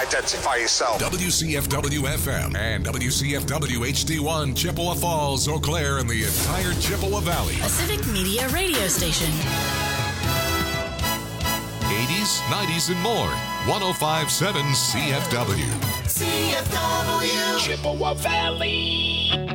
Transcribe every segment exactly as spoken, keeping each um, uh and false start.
identify yourself. W C F W F M and W C F W H D one, Chippewa Falls, Eau Claire, and the entire Chippewa Valley. A Civic Media radio station. eighties, nineties, and more. one oh five point seven C F W. C F W. Chippewa Valley.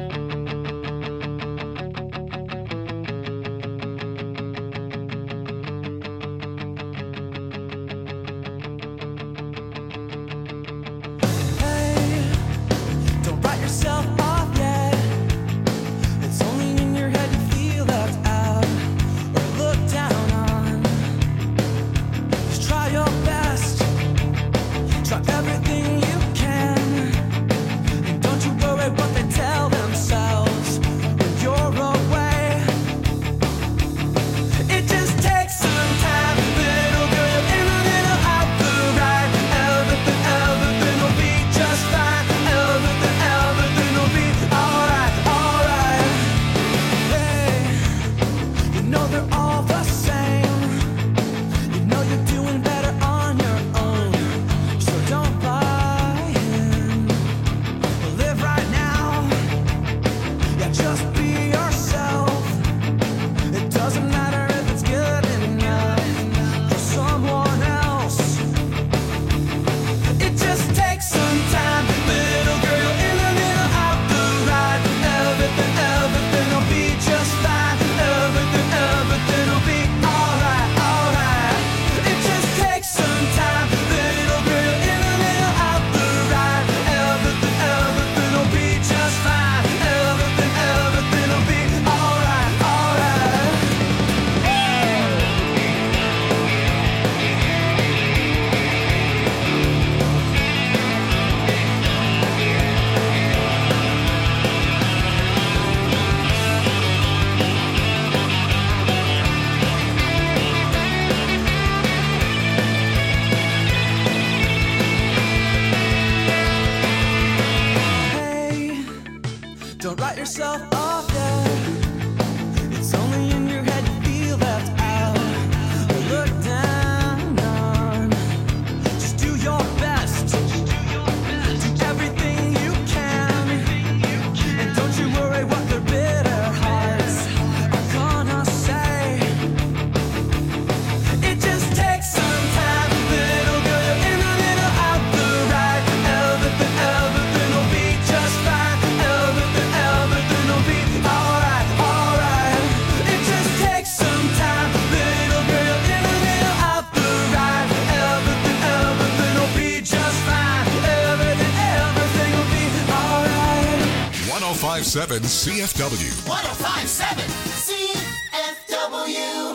seven C F W. one oh five point seven C F W.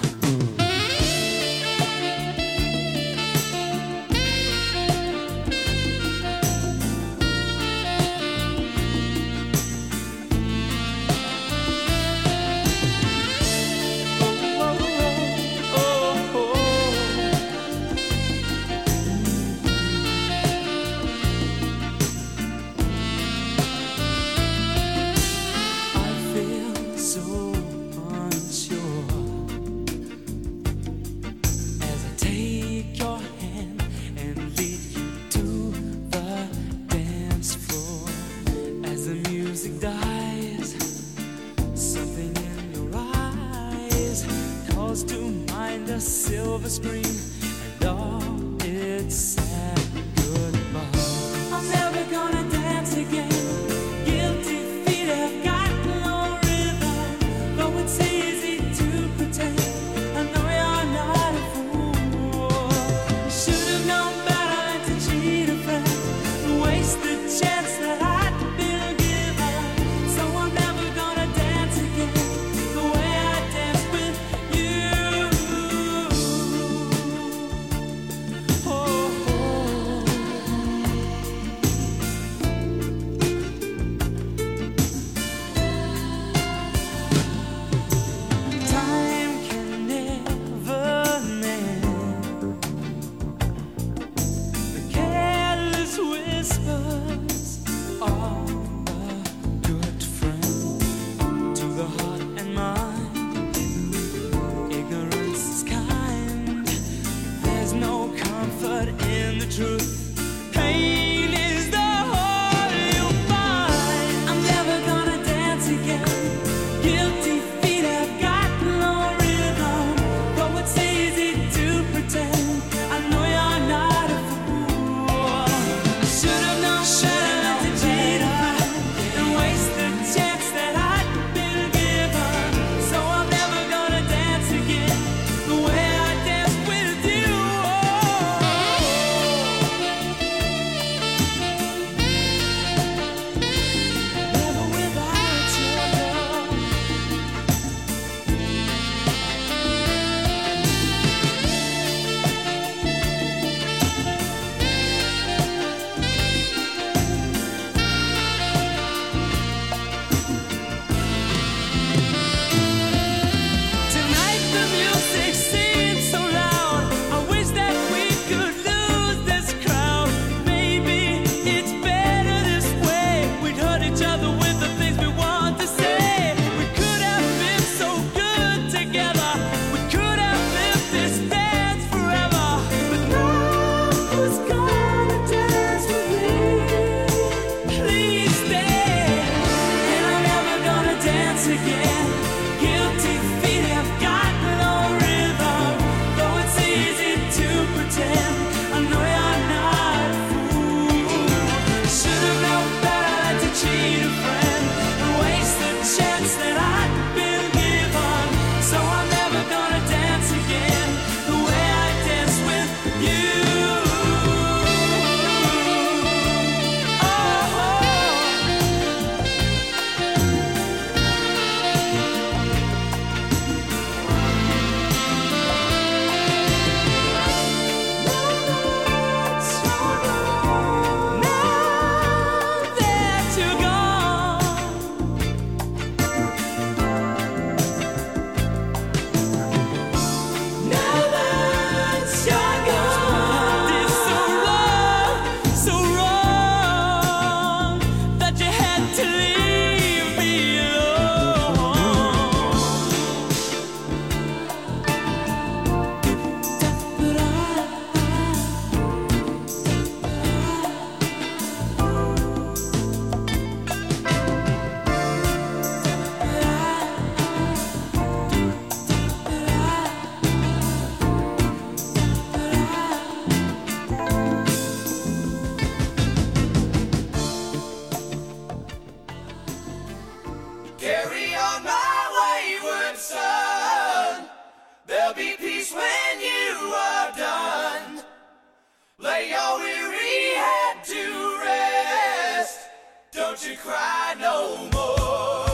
you cry no more.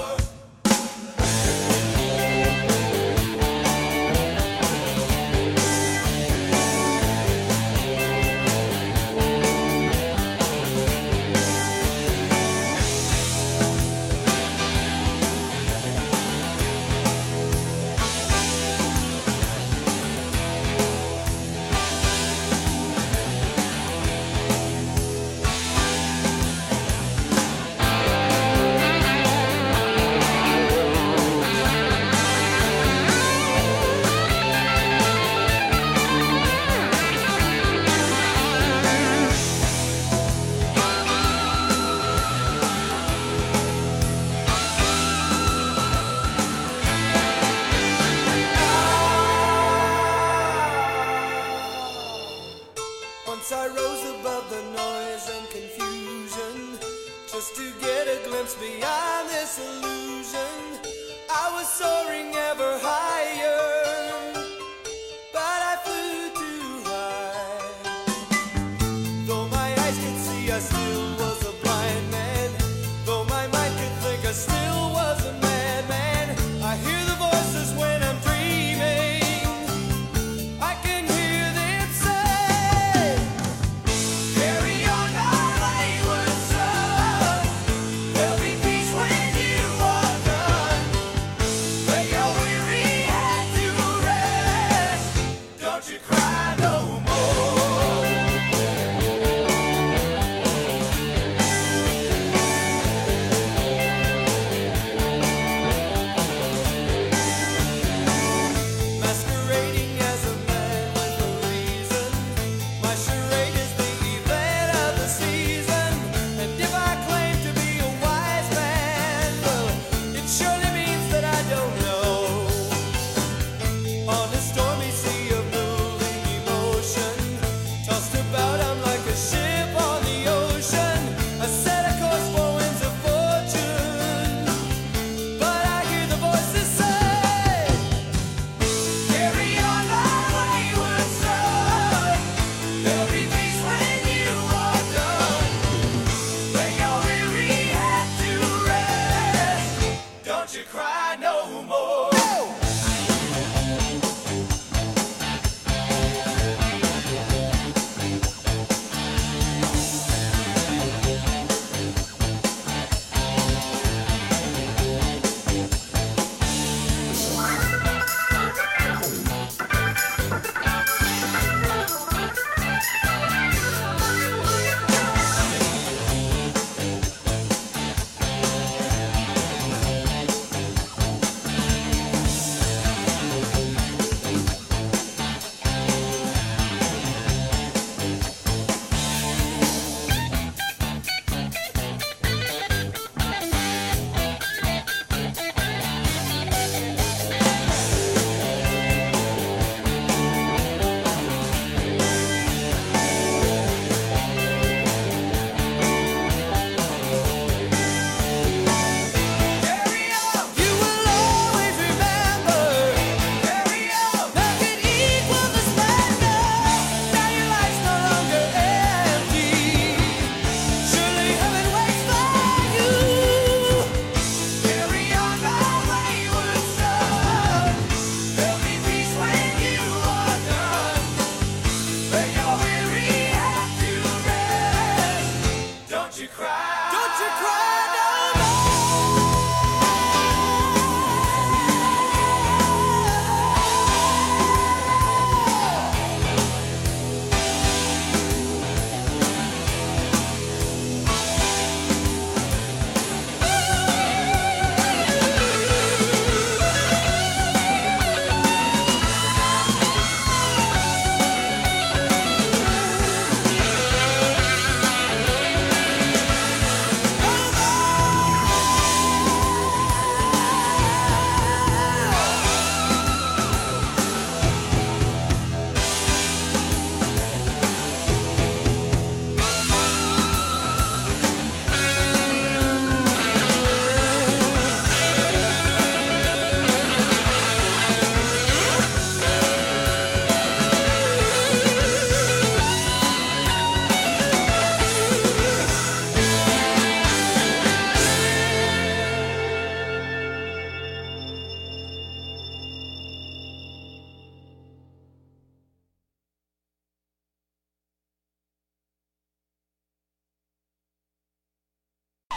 Once I rose above the noise and confusion, just to get a glimpse beyond this illusion. I was soaring ever higher, but I flew too high. Though my eyes could see, I still was a blind man. Though my mind could think, I still was a madman. I hear the voices when I'm dreaming. I can hear them say, carry on our wayward son. There'll be peace when you are done. Lay your weary head to rest. Don't you cry no more. Masquerading as a man with a reason. My charade is the event of the season. And if I claim to be a wise man, well, it surely means that I don't know. On a stormy sea of moving emotion, tossed about I'm like a ship on the ocean. I set a course for winds of fortune, but I hear the voices say, carry on our wayward son. There'll be peace when you are done. Lay your weary head to rest. Don't you cry no more. You will always remember. Carry on. Nothing equals the splendor. Now your life's no longer empty. Surely heaven waits for you. Carry on, our wayward son. There'll be peace when you are done. Lay your weary head to rest. Don't you cry. Don't you cry no more.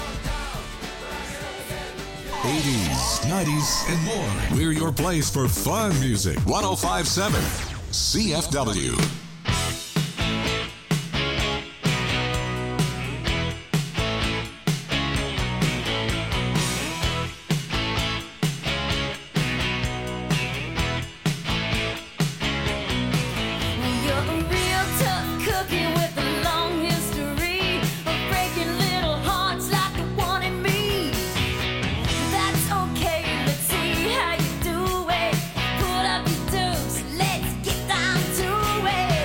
eighties, nineties, and more. We're your place for fun music. one oh five point seven C F W. Let's get down to it.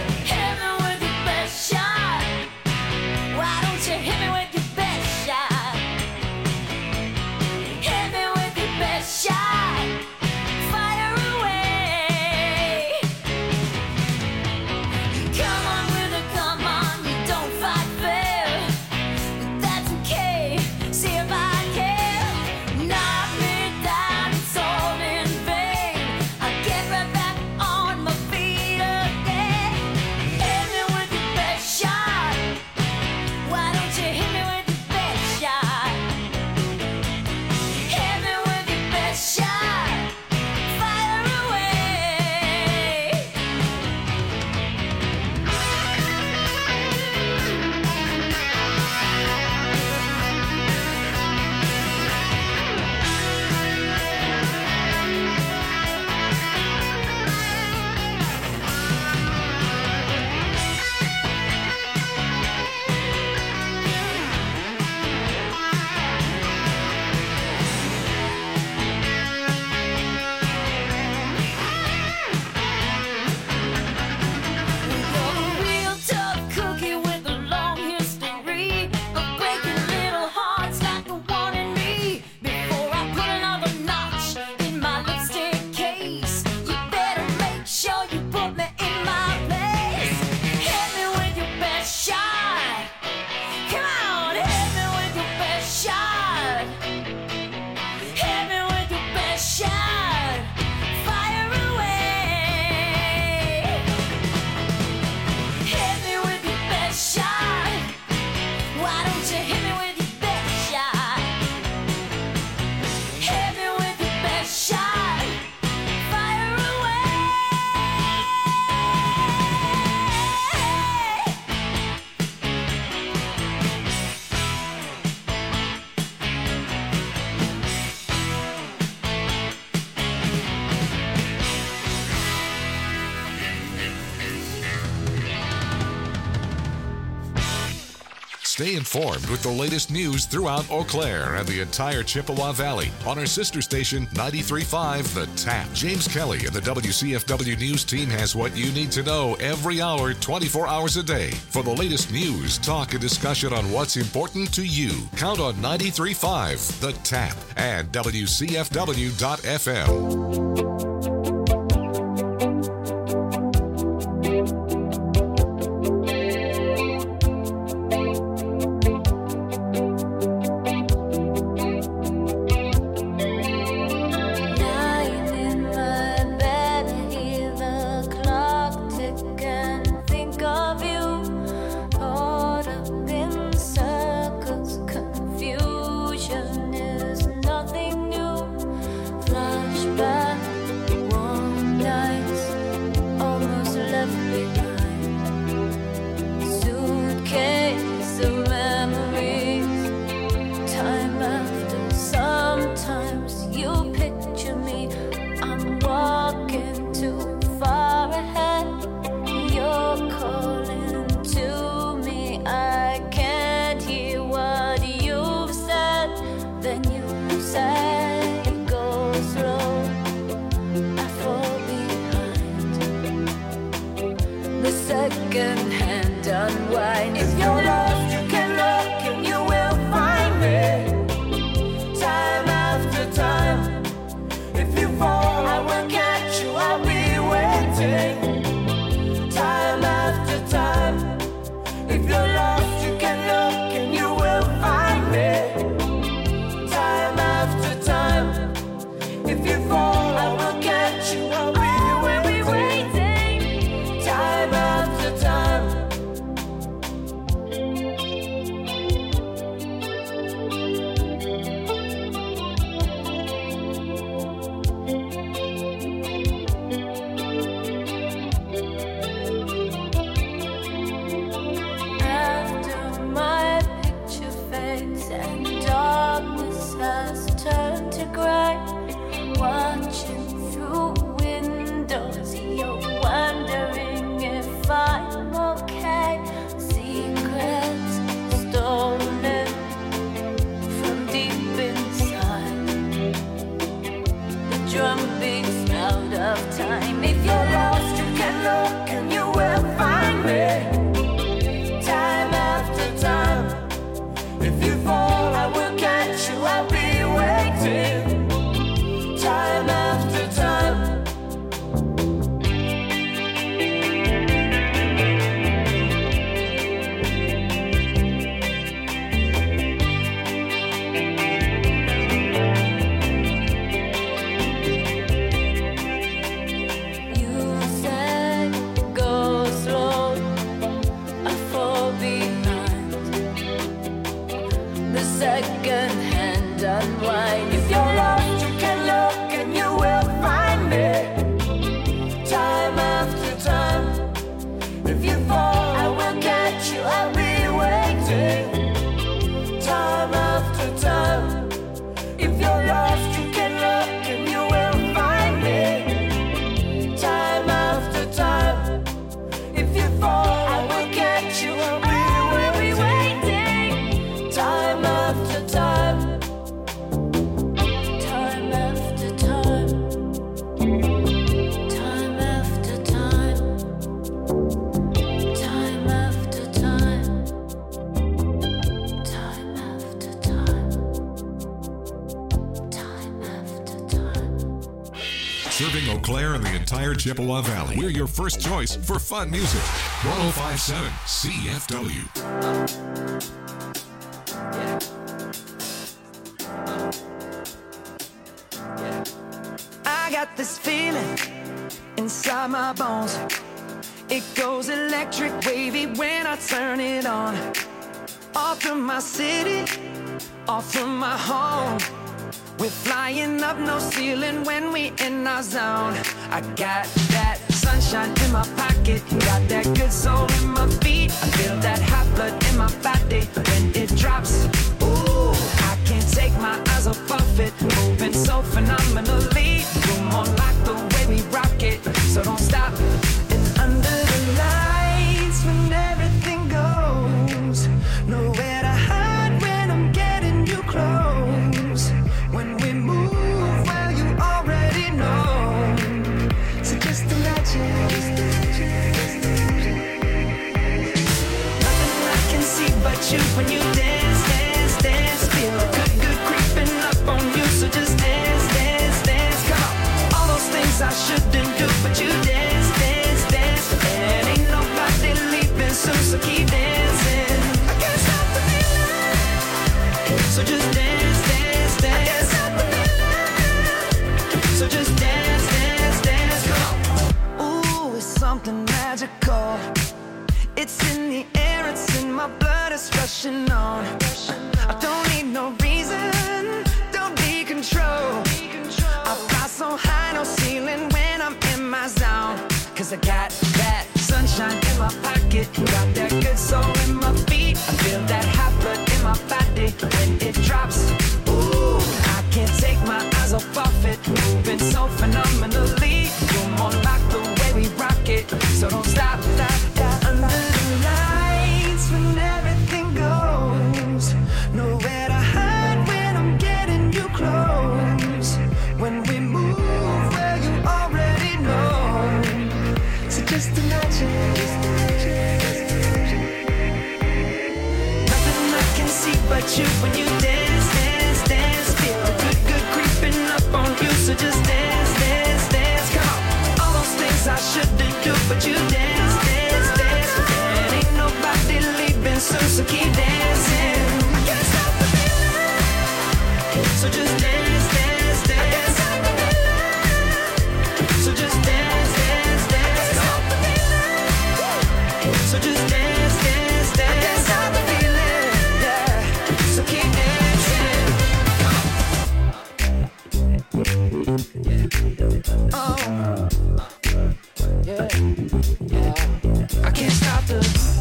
Stay informed with the latest news throughout Eau Claire and the entire Chippewa Valley on our sister station ninety-three point five The Tap. James Kelly and the W C F W News team has what you need to know every hour, twenty-four hours a day. For the latest news, talk, and discussion on what's important to you, count on ninety-three point five The Tap and W C F W dot F M. Serving Eau Claire and the entire Chippewa Valley. We're your first choice for fun music. one oh five point seven C F W. I got this feeling inside my bones. It goes electric wavy when I turn it on. Off from my city, off from my home. We're flying up, no ceiling when we in our zone. I got that sunshine in my pocket, got that good soul in my feet. I feel that hot blood in my body when it drops. Ooh, I can't take my eyes off of it, moving so phenomenally. You're more like the way we rock it, so don't stop. And under the lights when everything goes nowhere. just rushing on. I don't need no reason, don't need control. I fly so high, no ceiling when I'm in my zone. Cause I got that sunshine in my pocket, got that good soul in my feet. I feel that hot blood in my body when it drops. Ooh, I can't take my eyes off of it, moving so phenomenally. You're more like the way we rock it, so don't stop, stop, stop. Under the lights when everything goes, nowhere to hide when I'm getting you close. When we move where you already know, so just imagine. Nothing I can see but you when you dance, dance, dance. Feel the good, good creeping up on you, so just dance, dance, dance. Come on, all those things I shouldn't do, but you dance, dance, dance. And ain't nobody leaving soon, so keep dancing. I can't stop the feeling, so just dance, dance, dance. So just dance, dance, dance. Stop the feeling, so just dance, dance, dance. I can't stop the feeling, yeah. So keep dancing. Oh, yeah, yeah. I can't stop the.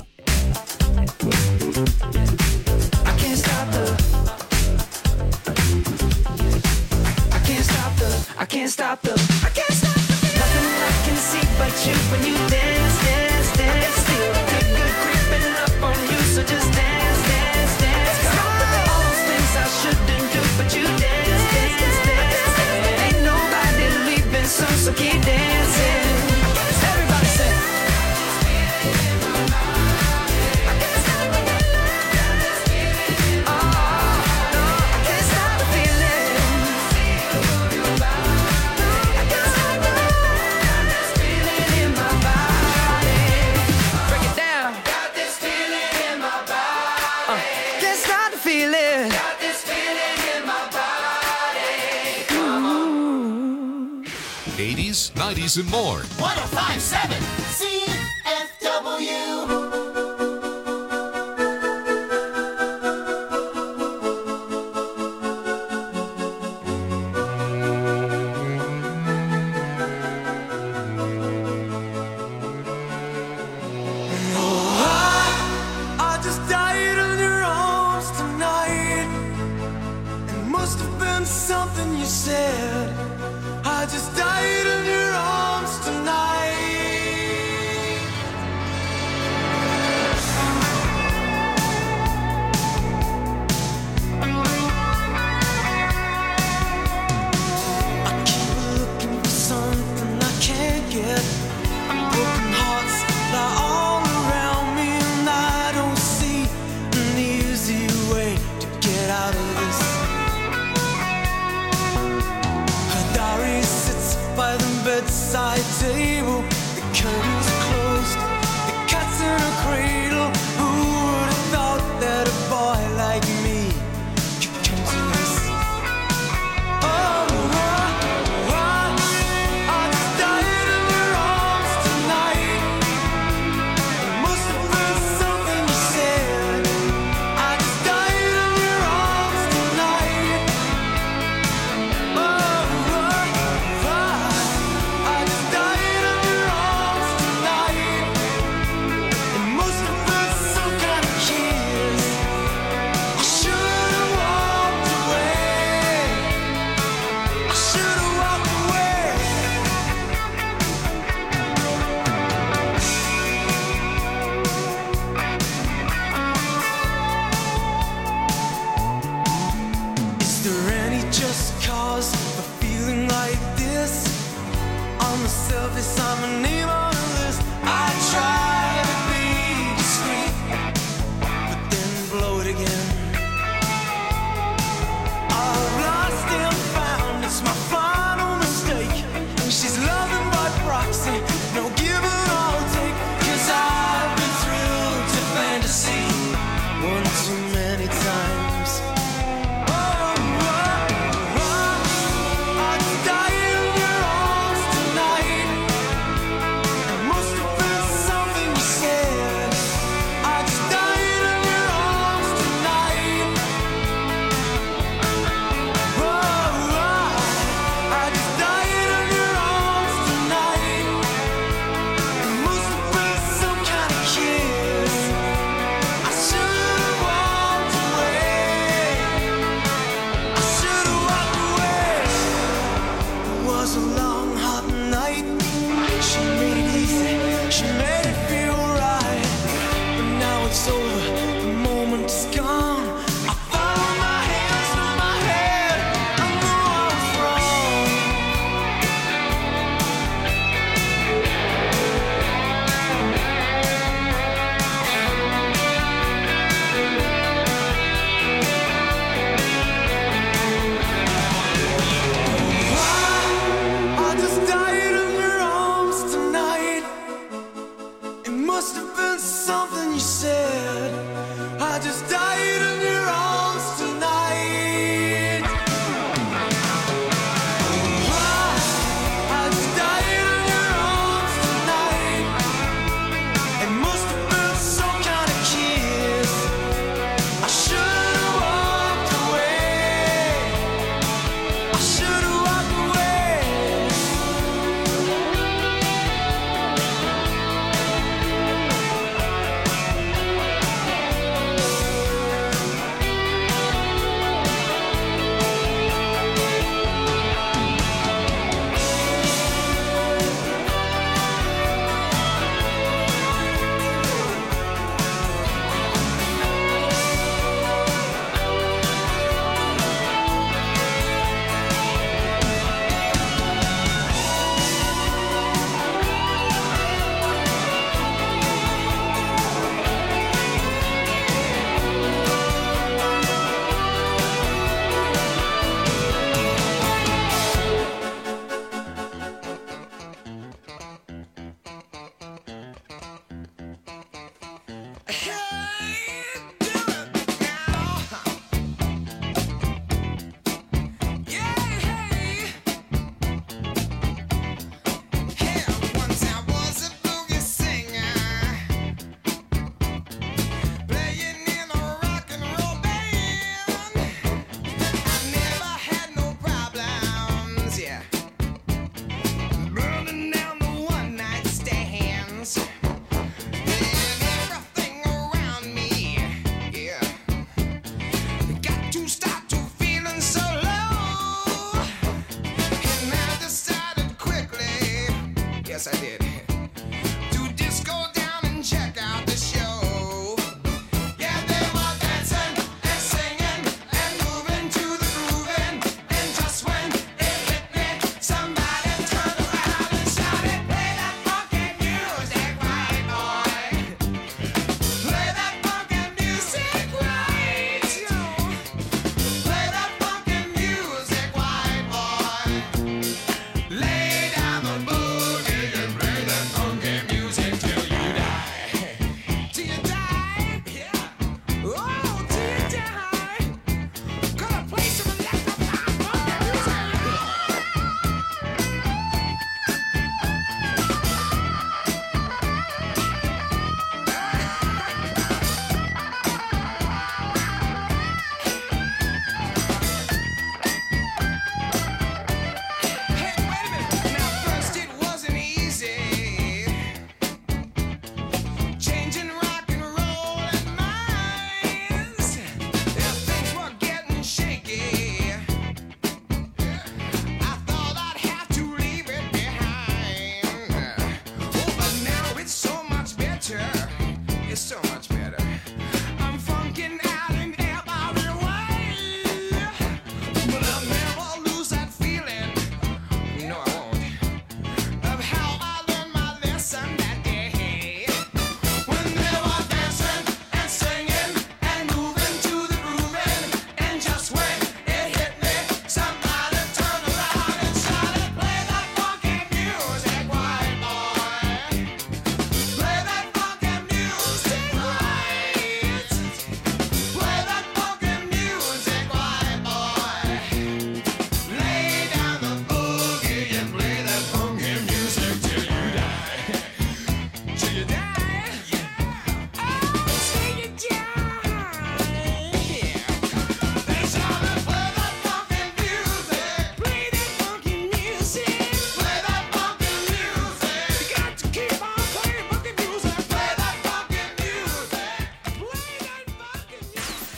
I can't stop the. I can't stop the. I can't stop the. I can't stop the. Nothing I can see but you when you dance, dance, dance. Feel the good, good creeping up on you, so just dance, dance, dance. All those things I shouldn't do, but you dance, dance, dance. And ain't nobody leaving soon, so keep dancing. Everybody say. I can't stop the feeling. Oh, no, I can't stop the feeling. I can't stop the feeling in my body. Break it down. Got this feeling in my body. Uh, can't stop the feeling. Got this feeling in my body. Come on. eighties, nineties, and more. one oh five point seven C F W. I just died in your arms tonight. It must have been something you said. I just died in your arms tonight. I keep looking for something I can't get. Broken hearts lie all around me, and I don't see an easy way to get out of this. Her diary sits by the bedside table. The curtains are closed, the cat's in a cradle. Who would have thought that a boy like me could come to this? Oh, I, I just died in your arms tonight. It must have been something you said. I just died in your arms tonight. Oh, I, I just died in your arms tonight. It must have been some kind of kiss. I should have walked away. I should have walked away. Is there any just cause for feeling like this? On the surface, I'm a name on a list. I try to be discreet, but then blow it again. I've lost and found, it's my final mistake. She's loving by proxy, no give and all take. Cause I've been thrilled to fantasy one too many times. Oh, oh, oh, I just died in your arms tonight.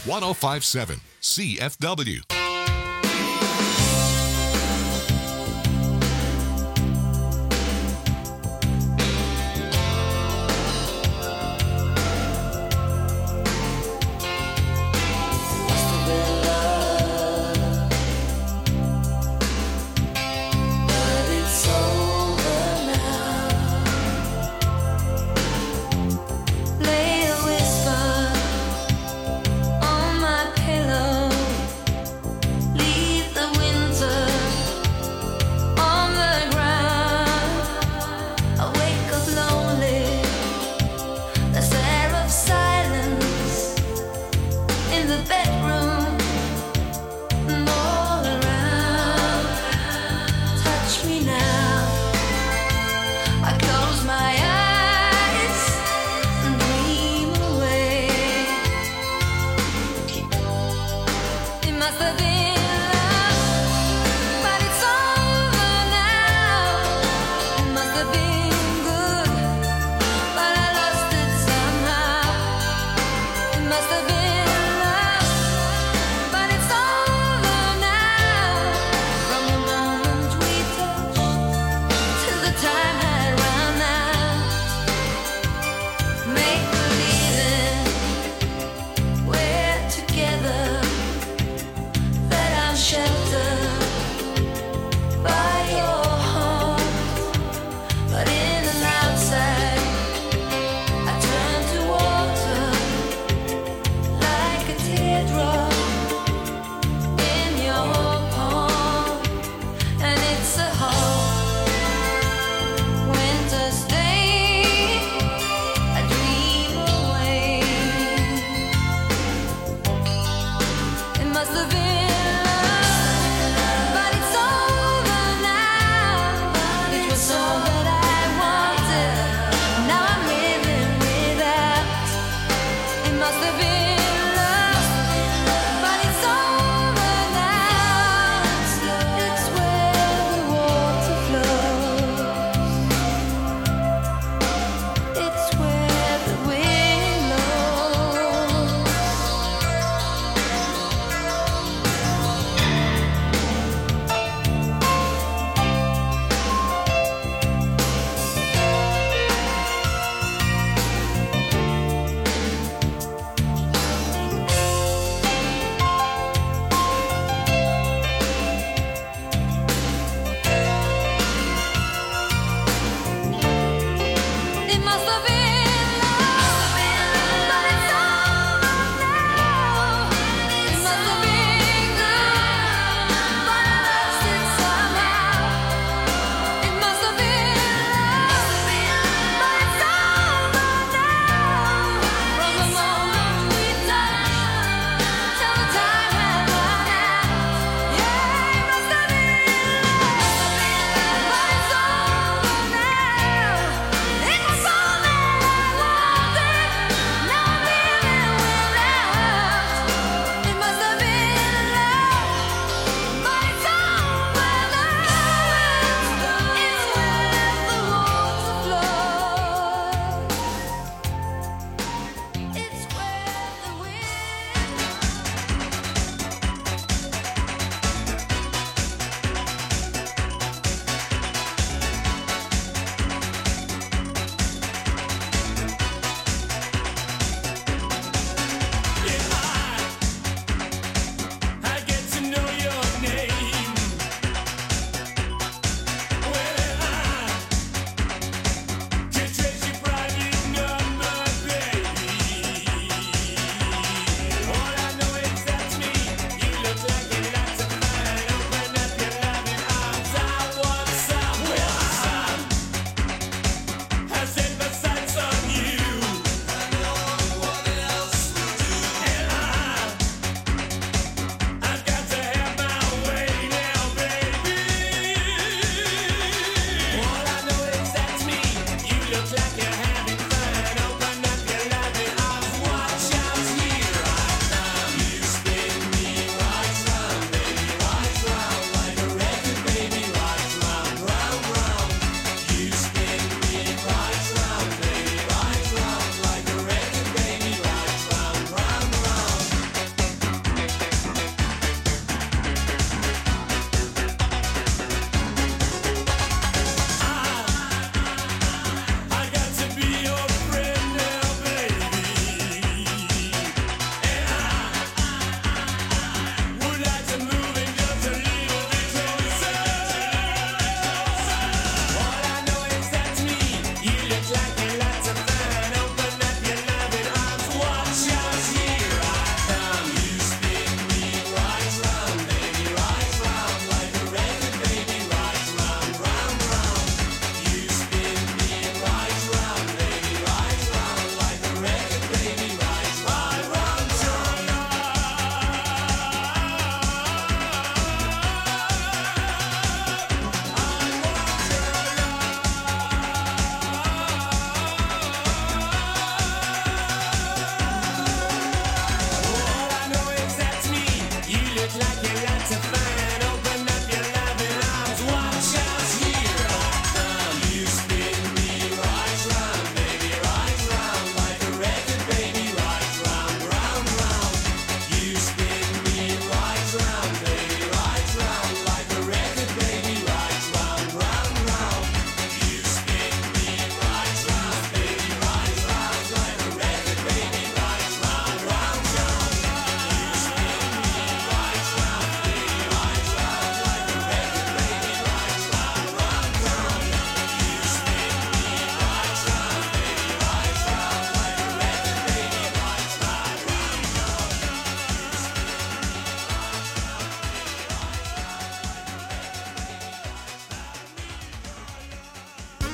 one oh five point seven C F W. Lay a whisper on my pillow.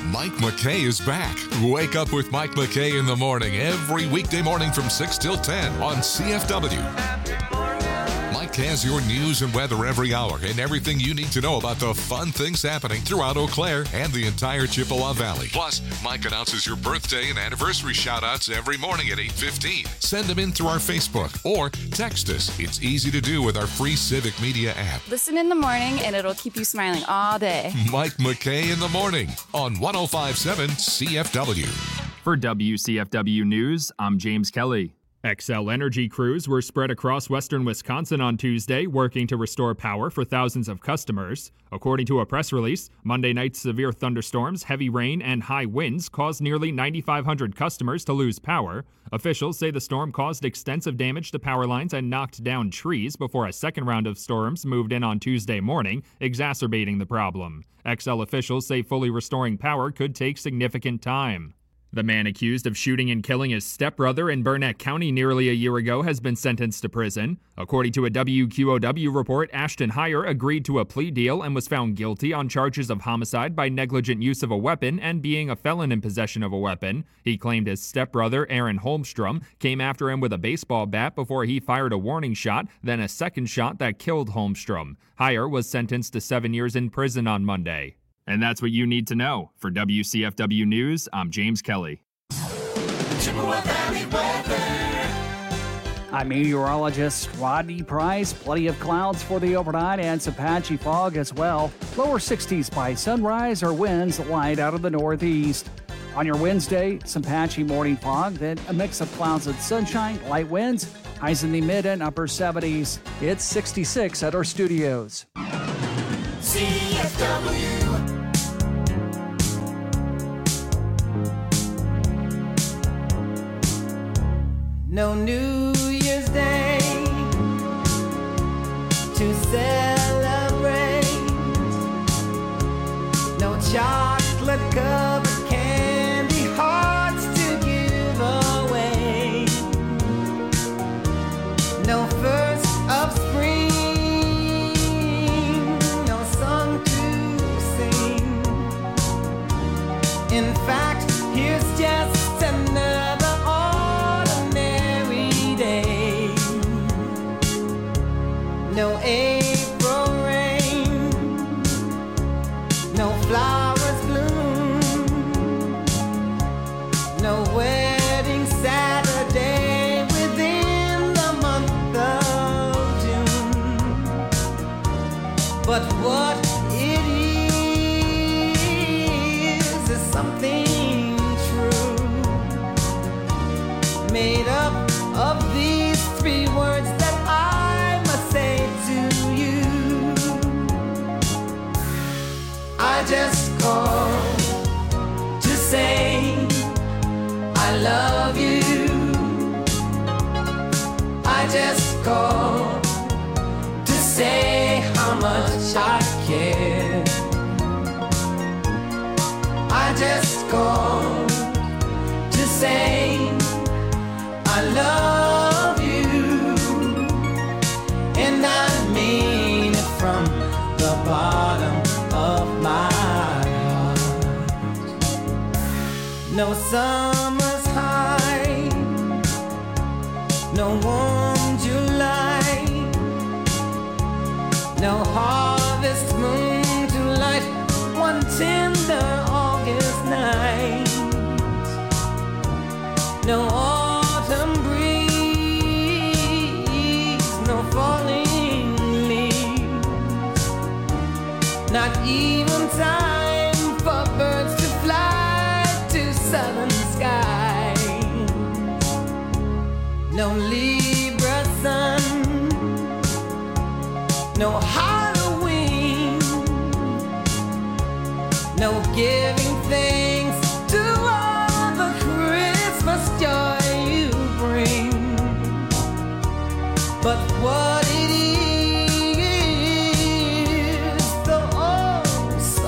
Mike McKay is back. Wake up with Mike McKay in the morning every weekday morning from six till ten on C F W. Mike has your news and weather every hour and everything you need to know about the fun things happening throughout Eau Claire and the entire Chippewa Valley. Plus, Mike announces your birthday and anniversary shout-outs every morning at eight fifteen. Send them in through our Facebook or text us. It's easy to do with our free Civic Media app. Listen in the morning and it'll keep you smiling all day. Mike McKay in the morning on one oh five point seven C F W. For W C F W News, I'm James Kelly. Xcel Energy crews were spread across western Wisconsin on Tuesday, working to restore power for thousands of customers. According to a press release, Monday night's severe thunderstorms, heavy rain, and high winds caused nearly nine thousand five hundred customers to lose power. Officials say the storm caused extensive damage to power lines and knocked down trees before a second round of storms moved in on Tuesday morning, exacerbating the problem. Xcel officials say fully restoring power could take significant time. The man accused of shooting and killing his stepbrother in Burnett County nearly a year ago has been sentenced to prison. According to a W Q O W report, Ashton Heyer agreed to a plea deal and was found guilty on charges of homicide by negligent use of a weapon and being a felon in possession of a weapon. He claimed his stepbrother, Aaron Holmstrom, came after him with a baseball bat before he fired a warning shot, then a second shot that killed Holmstrom. Heyer was sentenced to seven years in prison on Monday. And that's what you need to know. For W C F W News, I'm James Kelly. Chippewa Valley weather. I'm meteorologist Rodney Price. Plenty of clouds for the overnight and some patchy fog as well. Lower sixties by sunrise or winds light out of the northeast. On your Wednesday, some patchy morning fog, then a mix of clouds and sunshine, light winds, highs in the mid and upper seventies. It's sixty-six at our studios. C F W. No New Year's Day to celebrate. No chocolate covered candy hearts to give away. No first of spring. No song to sing. In fact, here's just another no April rain, no flowers bloom, no wedding Saturday within the month of June. But what it is is something true, made up of these three words that I must say to you. I just called to say I love you. I just called to say how much I care. I just called to say I love you, and I mean it from the bottom of my heart. No summer's high, no warm July, no harvest moon to light one tender August night, no autumn breeze, no falling leaves, not even time for birds to fly to southern skies, no Libra sun, no Halloween, no giving thanks to all the Christmas joy you bring. But what it is, though oh so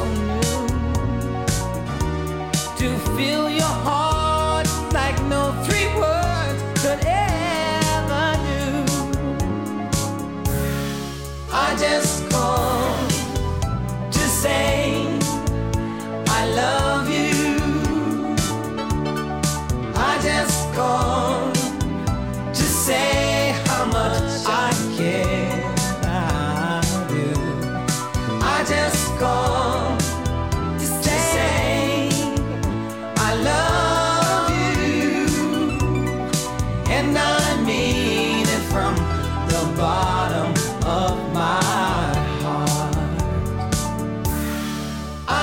new, to fill your heart like no three words could ever do. I just called to say I love you.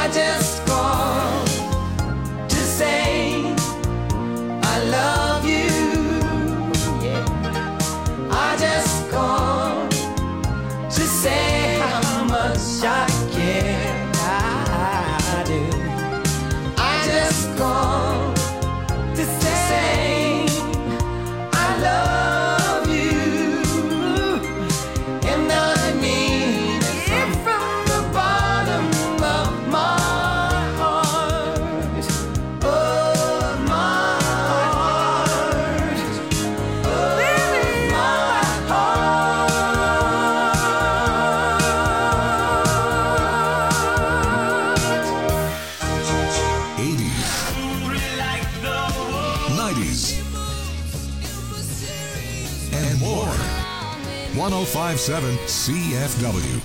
I just called to say I love you. Yeah. I just called to say how much I care. I do. I just called to say I love you, and I mean it from the bottom of my heart, of my heart, of my heart. eighties, nineties, and more. one oh five point seven C F W.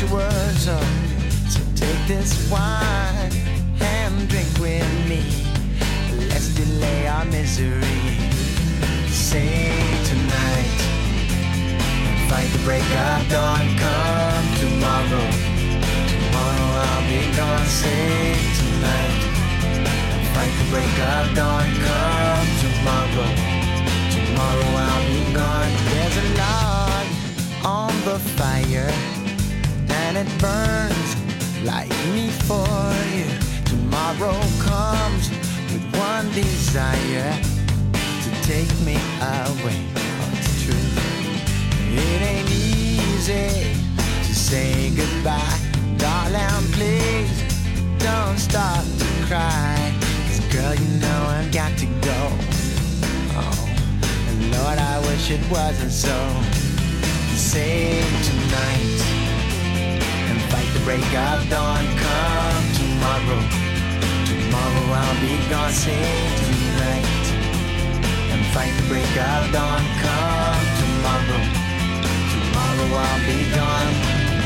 you would. So, so take this wine and drink with me. Let's delay our misery. Say tonight, fight the break of dawn. Come tomorrow, tomorrow I'll be gone. Say tonight, fight the break of dawn. Come tomorrow, tomorrow I'll be gone. There's a log on the fire, and it burns like me for you. Tomorrow comes with one desire, to take me away. Oh, it's true. It ain't easy to say goodbye. Darling, please don't stop to cry. 'Cause girl, you know I've got to go. Oh, and Lord, I wish it wasn't so. Save tonight and fight the break of dawn. Come tomorrow, tomorrow I'll be gone. Save tonight and fight the break of dawn. Come tomorrow, tomorrow I'll be gone.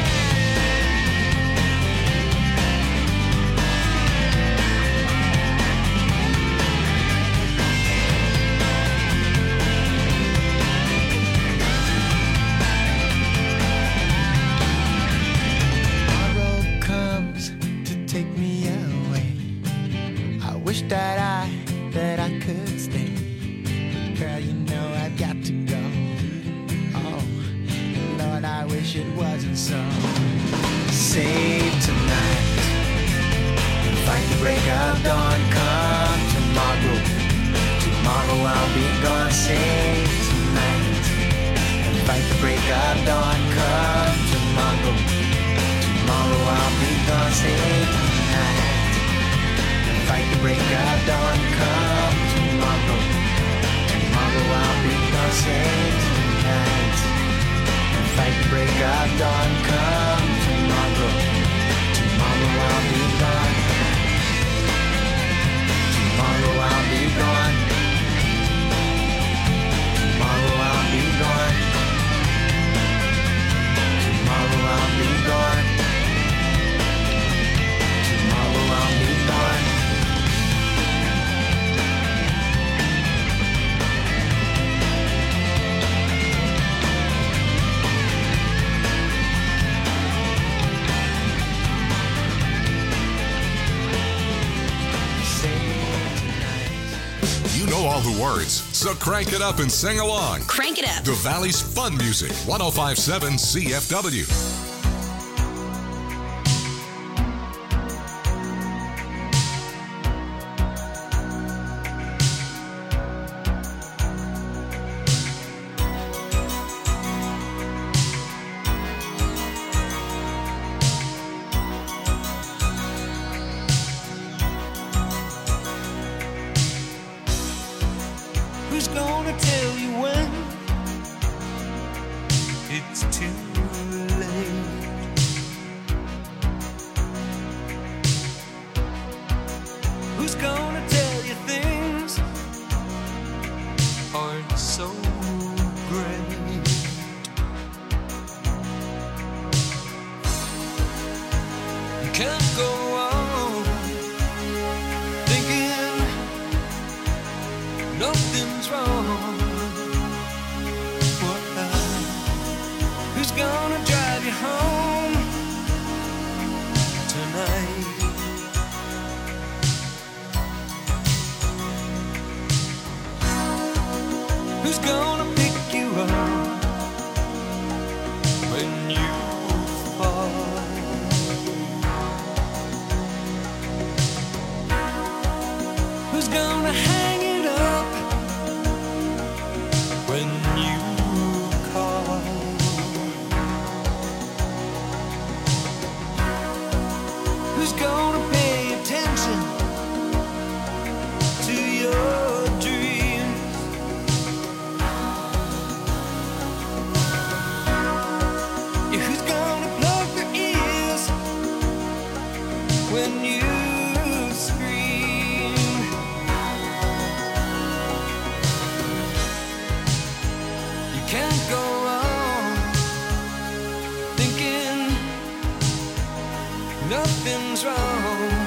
Wish that I, that I could stay. Girl, you know I've got to go. Oh, Lord, I wish it wasn't so. Save tonight and fight the break of dawn. Come tomorrow, tomorrow I'll be gone. Save tonight and fight the break of dawn. Come tomorrow, tomorrow I'll be gone. Save tonight. Fight the break of dawn. Come tomorrow, tomorrow I'll be gone. Save tonight and fight the break of dawn. Come tomorrow, tomorrow I'll be gone. Tomorrow I'll be gone. Tomorrow I'll be gone. Tomorrow I'll be gone. Tomorrow I'll be gone. You know all the words, so crank it up and sing along. Crank it up. The Valley's fun music, one oh five point seven C F W. Who's gonna tell you when it's too late? Who's gonna tell you things aren't so great? You can't go on thinking nothing's wrong. What? Who's gonna drive you home tonight? Who's gonna pick you up when you fall? Who's gonna hang it up when you call? Who's gonna pay attention to your dreams? Yeah, who's gonna plug their ears when you scream? You can't go on thinking nothing's wrong.